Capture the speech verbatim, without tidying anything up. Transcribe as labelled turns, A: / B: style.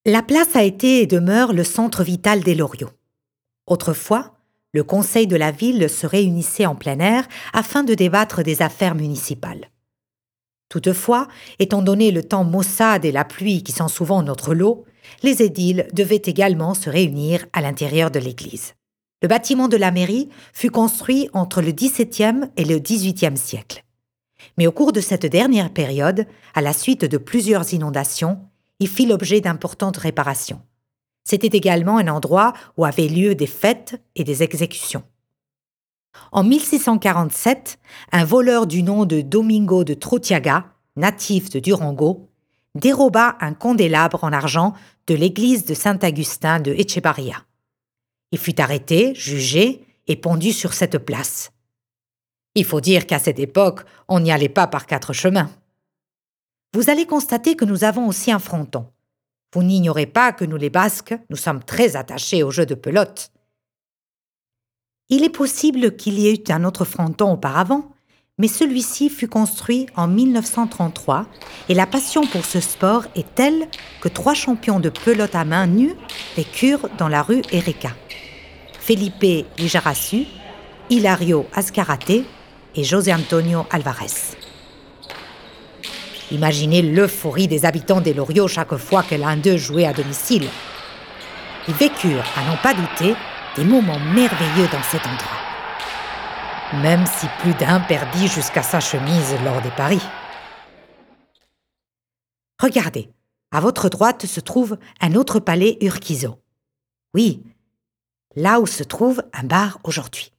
A: La place a été et demeure le centre vital des Loriot. Autrefois, le conseil de la ville se réunissait en plein air afin de débattre des affaires municipales. Toutefois, étant donné le temps maussade et la pluie qui sont souvent notre lot, les édiles devaient également se réunir à l'intérieur de l'église. Le bâtiment de la mairie fut construit entre le dix-septième et le dix-huitième siècle. Mais au cours de cette dernière période, à la suite de plusieurs inondations, il fit l'objet d'importantes réparations. C'était également un endroit où avaient lieu des fêtes et des exécutions. En mille six cent quarante-sept, un voleur du nom de Domingo de Trotiaga, natif de Durango, déroba un candélabre en argent de l'église de Saint-Augustin de Echevarria. Il fut arrêté, jugé et pendu sur cette place. Il faut dire qu'à cette époque, on n'y allait pas par quatre chemins. Vous allez constater que nous avons aussi un fronton. Vous n'ignorez pas que nous les Basques, nous sommes très attachés au jeu de pelote. Il est possible qu'il y ait eu un autre fronton auparavant, mais celui-ci fut construit en mille neuf cent trente-trois et la passion pour ce sport est telle que trois champions de pelote à main nue vécurent dans la rue Erika. Felipe Lizarazu, Hilario Azcárate et José Antonio Alvarez. Imaginez l'euphorie des habitants des Loriot chaque fois que l'un d'eux jouait à domicile. Ils vécurent, à n'en pas douter, des moments merveilleux dans cet endroit. Même si plus d'un perdit jusqu'à sa chemise lors des paris. Regardez, à votre droite se trouve un autre palais Urquizo. Oui, là où se trouve un bar aujourd'hui.